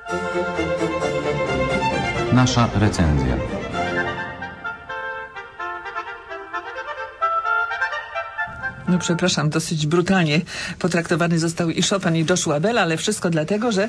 Nasza recenzja. No przepraszam, dosyć brutalnie potraktowany został i Chopin, i Joshua Bell, ale wszystko dlatego, że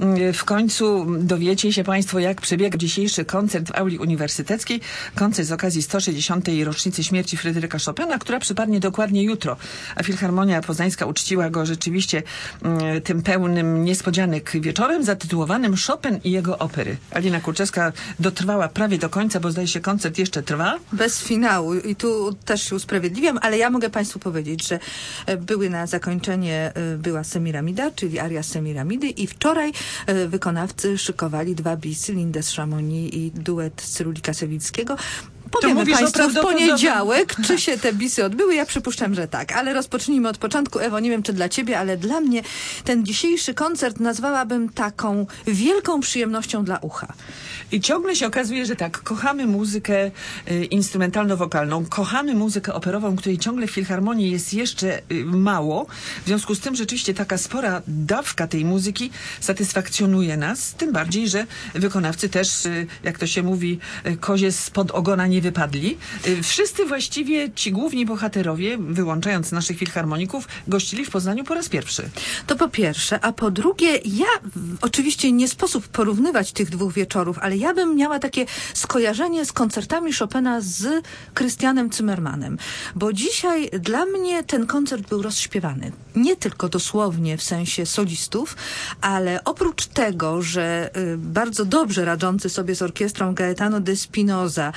w końcu dowiecie się Państwo, jak przebiega dzisiejszy koncert w auli uniwersyteckiej. Koncert z okazji 160. rocznicy śmierci Fryderyka Chopina, która przypadnie dokładnie jutro. A Filharmonia Poznańska uczciła go rzeczywiście tym pełnym niespodzianek wieczorem zatytułowanym Chopin i jego opery. Alina Kurczewska dotrwała prawie do końca, bo zdaje się koncert jeszcze trwa. Bez finału i tu też się usprawiedliwiam, ale ja mogę Państwu powiedzieć, że były na zakończenie, była Semiramida, czyli aria Semiramidy i wczoraj wykonawcy szykowali 2 bisy, Lindę z Chamonix i duet Cyrulika Sewickiego. Powiemy Państwu w poniedziałek, czy się te bisy odbyły. Ja przypuszczam, że tak. Ale rozpocznijmy od początku. Ewo, nie wiem, czy dla Ciebie, ale dla mnie ten dzisiejszy koncert nazwałabym taką wielką przyjemnością dla ucha. I ciągle się okazuje, że tak, kochamy muzykę instrumentalno-wokalną, kochamy muzykę operową, której ciągle w Filharmonii jest jeszcze mało. W związku z tym rzeczywiście taka spora dawka tej muzyki satysfakcjonuje nas. Tym bardziej, że wykonawcy też, jak to się mówi, kozie spod ogona nie wypadli. Wszyscy właściwie ci główni bohaterowie, wyłączając naszych filharmoników, gościli w Poznaniu po raz pierwszy. To po pierwsze, a po drugie, oczywiście nie sposób porównywać tych 2 wieczorów, ale ja bym miała takie skojarzenie z koncertami Chopina z Christianem Zimmermanem, bo dzisiaj dla mnie ten koncert był rozśpiewany. Nie tylko dosłownie w sensie solistów, ale oprócz tego, że bardzo dobrze radzący sobie z orkiestrą Gaetano de Spinoza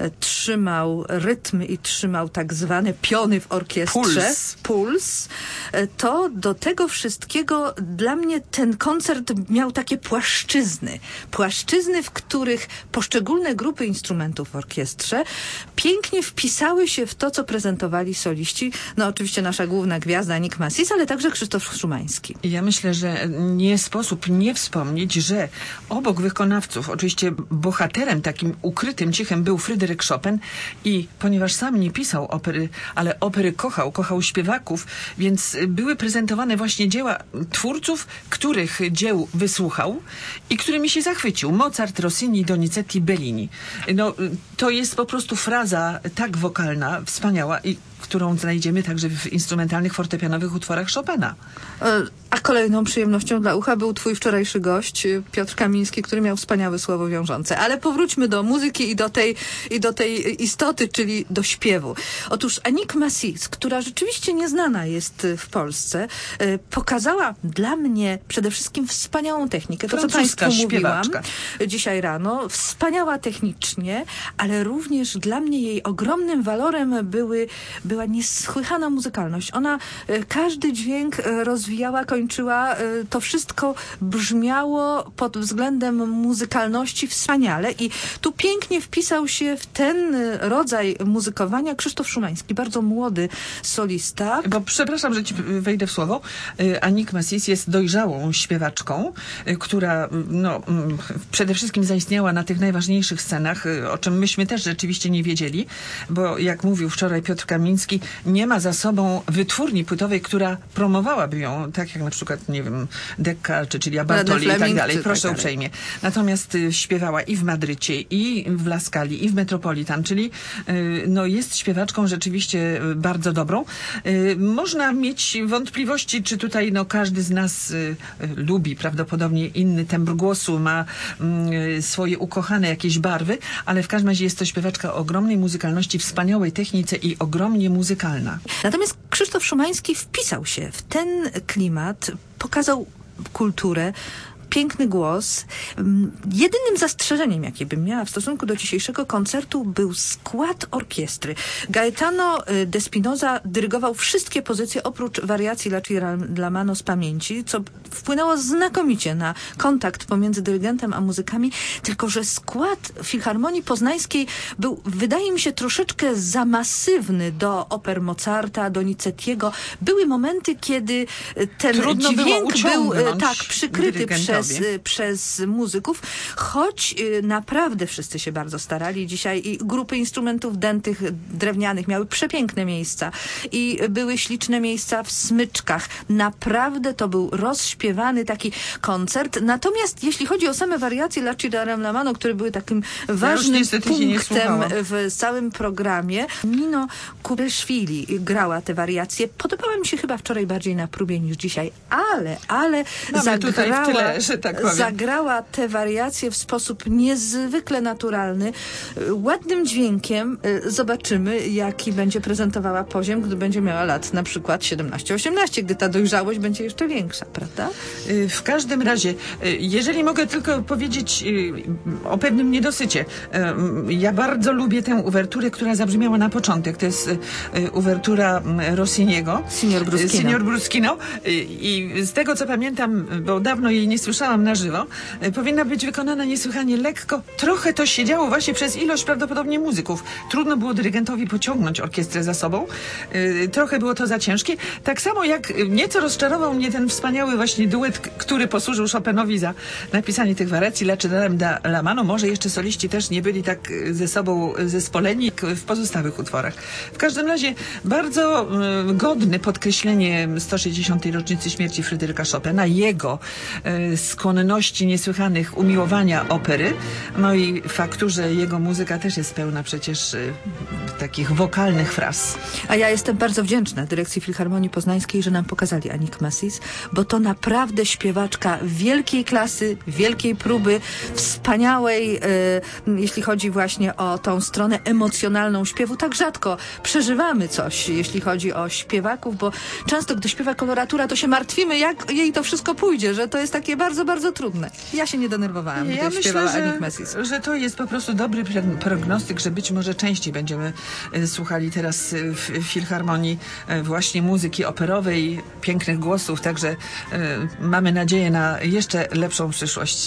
trzymał rytm i trzymał tak zwane piony w orkiestrze. Puls. To do tego wszystkiego dla mnie ten koncert miał takie płaszczyzny. Płaszczyzny, w których poszczególne grupy instrumentów w orkiestrze pięknie wpisały się w to, co prezentowali soliści. No oczywiście nasza główna gwiazda Nick Massis, ale także Krzysztof Szumański. Ja myślę, że nie sposób nie wspomnieć, że obok wykonawców, oczywiście bohaterem takim ukrytym, cichym był Fryderyk Chopin i ponieważ sam nie pisał opery, ale opery kochał śpiewaków, więc były prezentowane właśnie dzieła twórców, których dzieł wysłuchał i którymi się zachwycił. Mozart, Rossini, Donizetti, Bellini. No, to jest po prostu fraza tak wokalna, wspaniała i którą znajdziemy także w instrumentalnych, fortepianowych utworach Chopina. A kolejną przyjemnością dla ucha był twój wczorajszy gość, Piotr Kamiński, który miał wspaniałe słowo wiążące. Ale powróćmy do muzyki i do tej istoty, czyli do śpiewu. Otóż Nick Massis, która rzeczywiście nieznana jest w Polsce, pokazała dla mnie przede wszystkim wspaniałą technikę. To, co Państwu mówiłam dzisiaj rano. Wspaniała technicznie, ale również dla mnie jej ogromnym walorem była niesłychana muzykalność. Ona każdy dźwięk rozwijała, kończyła. To wszystko brzmiało pod względem muzykalności wspaniale i tu pięknie wpisał się w ten rodzaj muzykowania Krzysztof Szumański, bardzo młody solista. Bo przepraszam, że ci wejdę w słowo. Nick Massis jest dojrzałą śpiewaczką, która przede wszystkim zaistniała na tych najważniejszych scenach, o czym myśmy też rzeczywiście nie wiedzieli, bo jak mówił wczoraj Piotr Kamiński, nie ma za sobą wytwórni płytowej, która promowałaby ją, tak jak na przykład, nie wiem, Decca, czy Cilia Bartoli i tak dalej. Proszę uprzejmie. Natomiast śpiewała i w Madrycie, i w La Scali, i w Metropolitan, czyli jest śpiewaczką rzeczywiście bardzo dobrą. Można mieć wątpliwości, czy tutaj każdy z nas lubi prawdopodobnie inny tembr głosu, ma swoje ukochane jakieś barwy, ale w każdym razie jest to śpiewaczka o ogromnej muzykalności, wspaniałej technice i ogromnie muzykalna. Natomiast Krzysztof Szumański wpisał się w ten klimat, pokazał kulturę, piękny głos. Jedynym zastrzeżeniem, jakie bym miała w stosunku do dzisiejszego koncertu, był skład orkiestry. Gaetano de Spinoza dyrygował wszystkie pozycje oprócz wariacji La Ciramano z pamięci, co wpłynęło znakomicie na kontakt pomiędzy dyrygentem a muzykami, tylko że skład Filharmonii Poznańskiej był, wydaje mi się, troszeczkę za masywny do oper Mozarta, Donizettiego. Były momenty, kiedy ten dźwięk był przykryty przez przez muzyków, choć naprawdę wszyscy się bardzo starali. Dzisiaj i grupy instrumentów dętych, drewnianych miały przepiękne miejsca i były śliczne miejsca w smyczkach. Naprawdę to był rozśpiewany taki koncert. Natomiast jeśli chodzi o same wariacje La Ci darem la mano, które były takim ważnym punktem w całym programie, Nino Kubelszwili grała te wariacje. Podobała mi się chyba wczoraj bardziej na próbie niż dzisiaj, ale zagrała te wariacje w sposób niezwykle naturalny, ładnym dźwiękiem. Zobaczymy, jaki będzie prezentowała poziom, gdy będzie miała lat na przykład 17-18, gdy ta dojrzałość będzie jeszcze większa, prawda? W każdym razie, jeżeli mogę tylko powiedzieć o pewnym niedosycie. Ja bardzo lubię tę uwerturę, która zabrzmiała na początek. To jest uwertura Rossiniego. Signor Bruschino. I z tego, co pamiętam, bo dawno jej nie słyszałam na żywo, powinna być wykonana niesłychanie lekko. Trochę to się działo właśnie przez ilość prawdopodobnie muzyków. Trudno było dyrygentowi pociągnąć orkiestrę za sobą. Trochę było to za ciężkie. Tak samo jak nieco rozczarował mnie ten wspaniały właśnie duet, który posłużył Chopinowi za napisanie tych wariacji La Ci darem la mano. Może jeszcze soliści też nie byli tak ze sobą zespoleni jak w pozostałych utworach. W każdym razie bardzo godny podkreślenie 160. rocznicy śmierci Fryderyka Chopina, jego skłonności niesłychanych umiłowania opery, no i faktu, że jego muzyka też jest pełna przecież takich wokalnych fraz. A ja jestem bardzo wdzięczna Dyrekcji Filharmonii Poznańskiej, że nam pokazali Annick Massis, bo to naprawdę śpiewaczka wielkiej klasy, wielkiej próby, wspaniałej, jeśli chodzi właśnie o tą stronę emocjonalną śpiewu. Tak rzadko przeżywamy coś, jeśli chodzi o śpiewaków, bo często, gdy śpiewa koloratura, to się martwimy, jak jej to wszystko pójdzie, że to jest takie bardzo, bardzo trudne. Ja się nie denerwowałam, gdy śpiewała Annick Massis. Że to jest po prostu dobry prognostyk, że być może częściej będziemy słuchali teraz w Filharmonii właśnie muzyki operowej, pięknych głosów, także mamy nadzieję na jeszcze lepszą przyszłość.